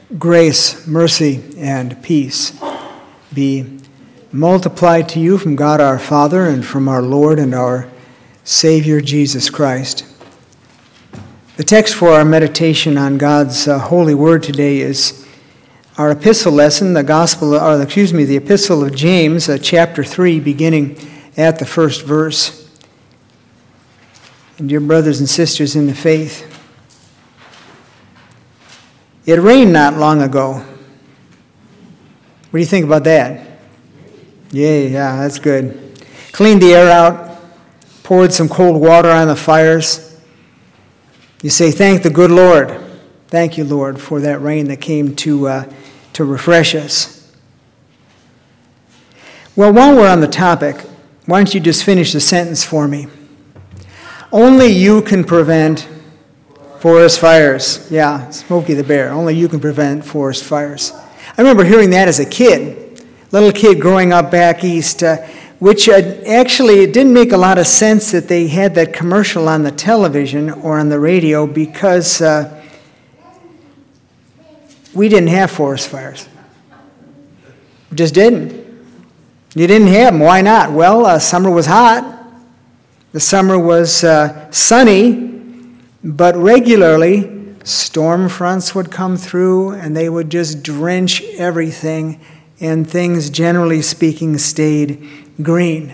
Grace, mercy, and peace be multiplied to you from God our Father and from our Lord and our Savior Jesus Christ. The text for our meditation on God's holy word today is our epistle lesson, the epistle of James, chapter 3, beginning at the first verse. And dear brothers and sisters in the faith, it rained not long ago. What do you think about that? Yeah, that's good. Cleaned the air out, poured some cold water on the fires. You say, thank the good Lord. Thank you, Lord, for that rain that came to refresh us. Well, while we're on the topic, why don't you just finish the sentence for me? Only you can prevent forest fires. Yeah, Smokey the Bear. Only you can prevent forest fires. I remember hearing that as a kid, little kid growing up back east, which actually it didn't make a lot of sense that they had that commercial on the television or on the radio because we didn't have forest fires. We just didn't. You didn't have them. Why not? Well, summer was hot. The summer was sunny. But regularly, storm fronts would come through and they would just drench everything, and things, generally speaking, stayed green.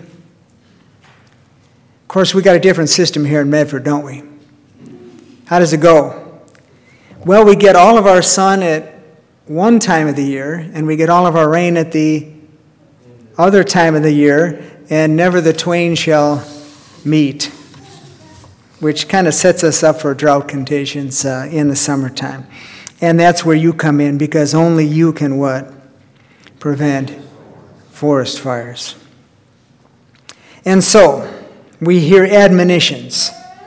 Of course, we got a different system here in Medford, don't we? How does it go? Well, we get all of our sun at one time of the year, and we get all of our rain at the other time of the year, and never the twain shall meet, which kind of sets us up for drought conditions in the summertime. And that's where you come in, because only you can what? Prevent forest fires. And so, we hear admonitions.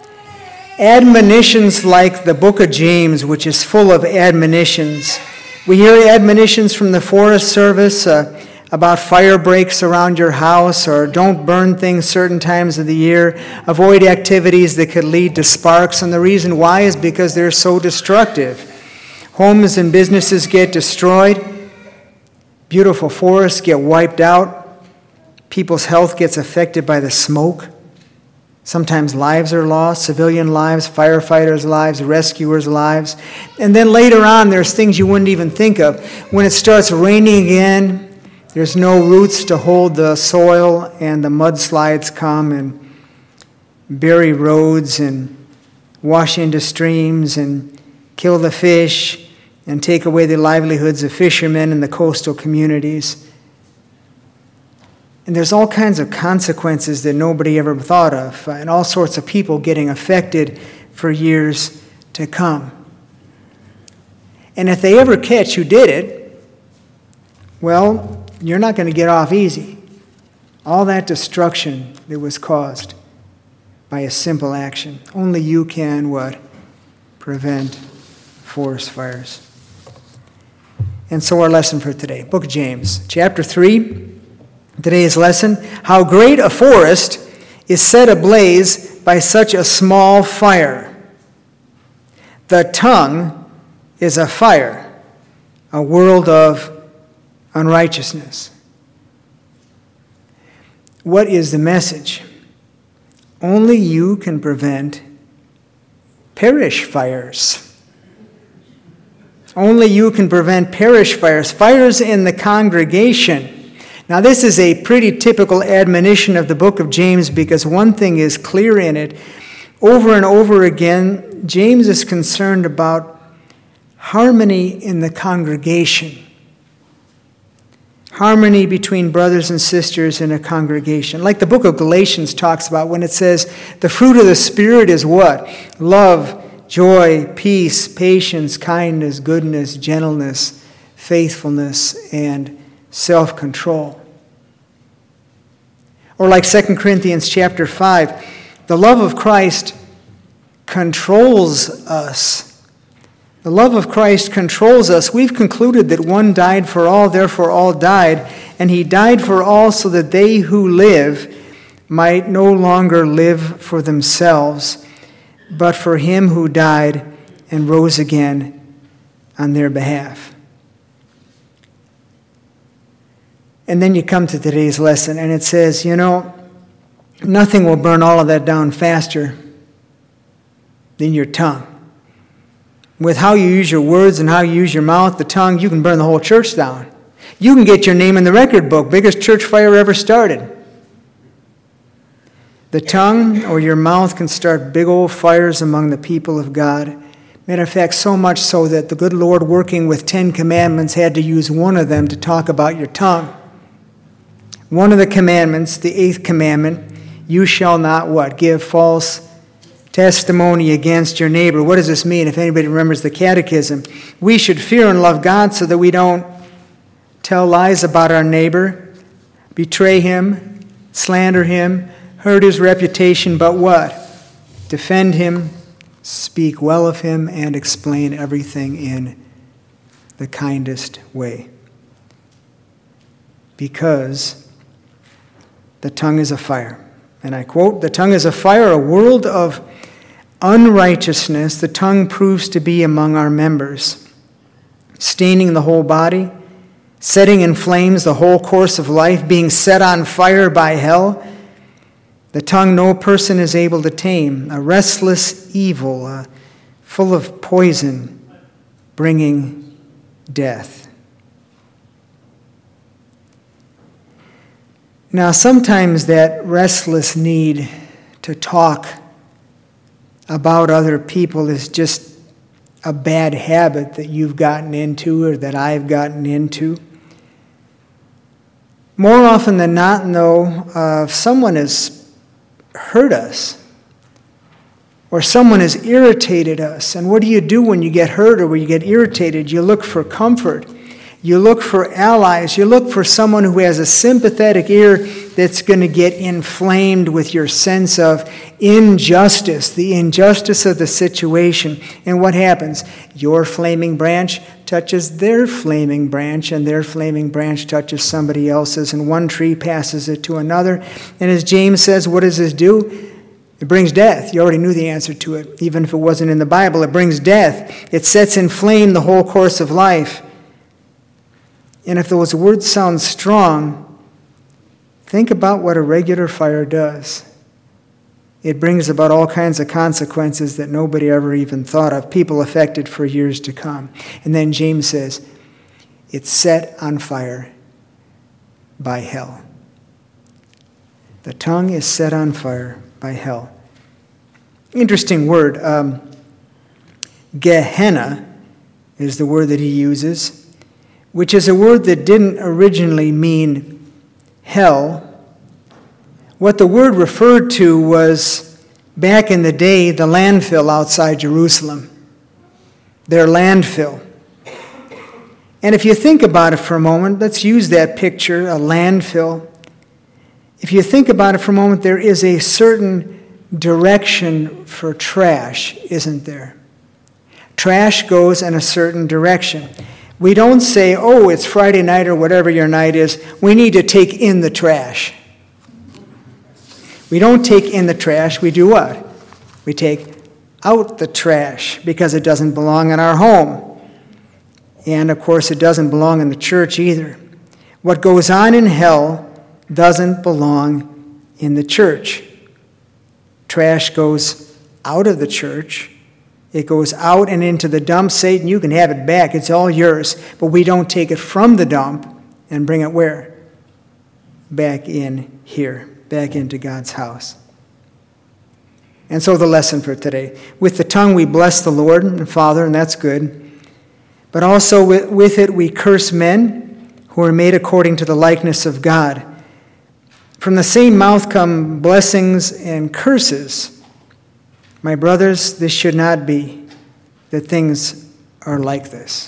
Admonitions like the book of James, which is full of admonitions. We hear admonitions from the Forest Service about fire breaks around your house, or don't burn things certain times of the year. Avoid activities that could lead to sparks. And the reason why is because they're so destructive. Homes and businesses get destroyed. Beautiful forests get wiped out. People's health gets affected by the smoke. Sometimes lives are lost, civilian lives, firefighters' lives, rescuers' lives. And then later on, there's things you wouldn't even think of. When it starts raining again, there's no roots to hold the soil, and the mudslides come and bury roads and wash into streams and kill the fish and take away the livelihoods of fishermen in the coastal communities. And there's all kinds of consequences that nobody ever thought of, and all sorts of people getting affected for years to come. And if they ever catch who did it, well, you're not going to get off easy. All that destruction that was caused by a simple action. Only you can what? Prevent forest fires. And so our lesson for today, book of James, chapter 3, today's lesson, how great a forest is set ablaze by such a small fire. The tongue is a fire, a world of unrighteousness. What is the message? Only you can prevent parish fires. Only you can prevent parish fires, fires in the congregation. Now, this is a pretty typical admonition of the book of James, because one thing is clear in it. Over and over again, James is concerned about harmony in the congregation. Harmony between brothers and sisters in a congregation. Like the book of Galatians talks about when it says the fruit of the Spirit is what? Love, joy, peace, patience, kindness, goodness, gentleness, faithfulness, and self-control. Or like 2 Corinthians chapter 5, the love of Christ controls us. The love of Christ controls us. We've concluded that one died for all, therefore all died, and he died for all so that they who live might no longer live for themselves, but for him who died and rose again on their behalf. And then you come to today's lesson, and it says, nothing will burn all of that down faster than your tongue. With how you use your words and how you use your mouth, the tongue, you can burn the whole church down. You can get your name in the record book, biggest church fire ever started. The tongue or your mouth can start big old fires among the people of God. Matter of fact, so much so that the good Lord, working with 10 commandments, had to use one of them to talk about your tongue. One of the commandments, the 8th commandment, you shall not what? Give false testimony against your neighbor. What does this mean? If anybody remembers the catechism, we should fear and love God so that we don't tell lies about our neighbor, betray him, slander him, hurt his reputation, but what? Defend him, speak well of him, and explain everything in the kindest way. Because the tongue is a fire. And I quote, "The tongue is a fire, a world of unrighteousness. The tongue proves to be among our members, staining the whole body, setting in flames the whole course of life, being set on fire by hell. The tongue no person is able to tame, a restless evil, full of poison, bringing death." Now, sometimes that restless need to talk about other people is just a bad habit that you've gotten into or that I've gotten into. More often than not, though, if someone has hurt us or someone has irritated us, and what do you do when you get hurt or when you get irritated? You look for comfort. You look for allies. You look for someone who has a sympathetic ear that's going to get inflamed with your sense of injustice, the injustice of the situation. And what happens? Your flaming branch touches their flaming branch, and their flaming branch touches somebody else's, and one tree passes it to another. And as James says, what does this do? It brings death. You already knew the answer to it, even if it wasn't in the Bible. It brings death. It sets in flame the whole course of life. And if those words sound strong, think about what a regular fire does. It brings about all kinds of consequences that nobody ever even thought of, people affected for years to come. And then James says, it's set on fire by hell. The tongue is set on fire by hell. Interesting word. Gehenna is the word that he uses, which is a word that didn't originally mean hell. What the word referred to was, back in the day, the landfill outside Jerusalem. Their landfill. And if you think about it for a moment, let's use that picture, a landfill. If you think about it for a moment, there is a certain direction for trash, isn't there? Trash goes in a certain direction. We don't say, oh, it's Friday night or whatever your night is. We need to take in the trash. We don't take in the trash. We do what? We take out the trash because it doesn't belong in our home. And, of course, it doesn't belong in the church either. What goes on in hell doesn't belong in the church. Trash goes out of the church. It goes out and into the dump. Satan, you can have it back. It's all yours. But we don't take it from the dump and bring it where? Back in here. Back into God's house. And so the lesson for today. With the tongue we bless the Lord and Father, and that's good. But also with it we curse men who are made according to the likeness of God. From the same mouth come blessings and curses. My brothers, this should not be, that things are like this.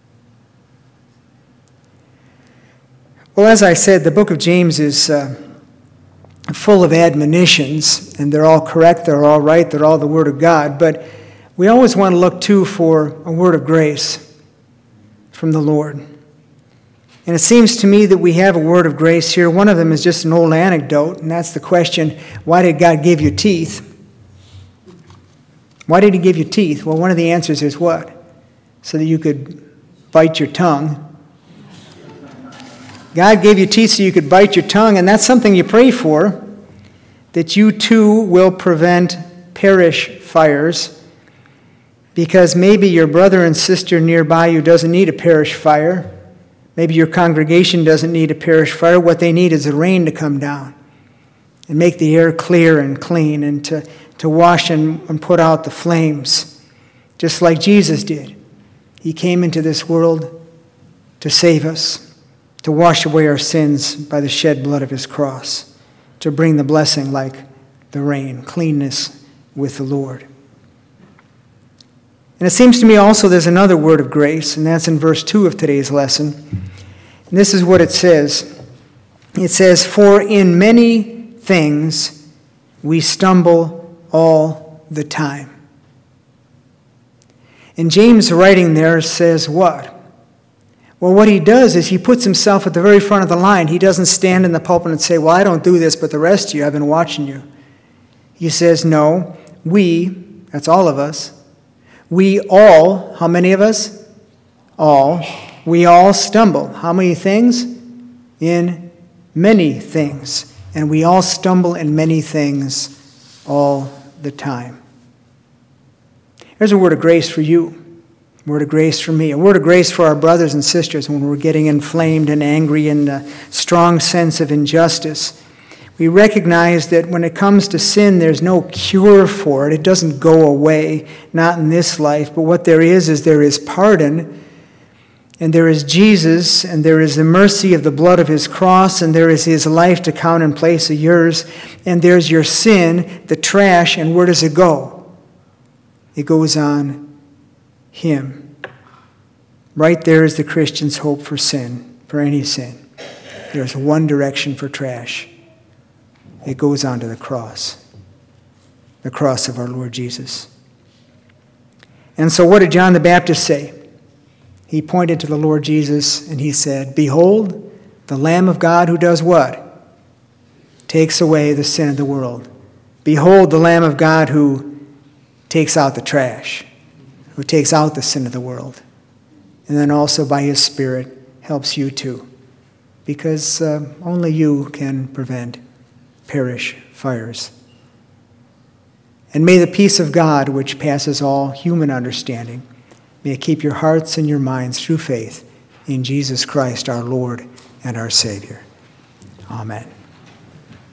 Well, as I said, the book of James is full of admonitions, and they're all correct, they're all right, they're all the Word of God, but we always want to look, too, for a word of grace from the Lord. And it seems to me that we have a word of grace here. One of them is just an old anecdote, and that's the question, why did God give you teeth? Why did he give you teeth? Well, one of the answers is what? So that you could bite your tongue. God gave you teeth so you could bite your tongue, and that's something you pray for, that you too will prevent parish fires, because maybe your brother and sister nearby you doesn't need a parish fire. Maybe your congregation doesn't need a parish fire. What they need is the rain to come down and make the air clear and clean, and to wash and put out the flames, just like Jesus did. He came into this world to save us, to wash away our sins by the shed blood of his cross, to bring the blessing like the rain, cleanness with the Lord. And it seems to me also there's another word of grace, and that's in verse 2 of today's lesson. And this is what it says. It says, "For in many things we stumble all the time." And James writing there says what? Well, what he does is he puts himself at the very front of the line. He doesn't stand in the pulpit and say, well, I don't do this, but the rest of you, I've been watching you. He says, no, we, that's all of us, we all, how many of us? All. We all stumble. How many things? In many things. And we all stumble in many things all the time. There's a word of grace for you, a word of grace for me, a word of grace for our brothers and sisters when we're getting inflamed and angry and a strong sense of injustice. We recognize that when it comes to sin, there's no cure for it. It doesn't go away, not in this life. But what there is pardon, and there is Jesus, and there is the mercy of the blood of his cross, and there is his life to count in place of yours, and there's your sin, the trash, and where does it go? It goes on him. Right there is the Christian's hope for sin, for any sin. There's one direction for trash. It goes on to the cross of our Lord Jesus. And so what did John the Baptist say? He pointed to the Lord Jesus and he said, "Behold, the Lamb of God who does what? Takes away the sin of the world. Behold, the Lamb of God who takes out the trash, who takes out the sin of the world." And then also by his Spirit helps you too, because only you can prevent parish fires. And may the peace of God, which passes all human understanding, may it keep your hearts and your minds through faith in Jesus Christ our Lord and our Savior. Amen.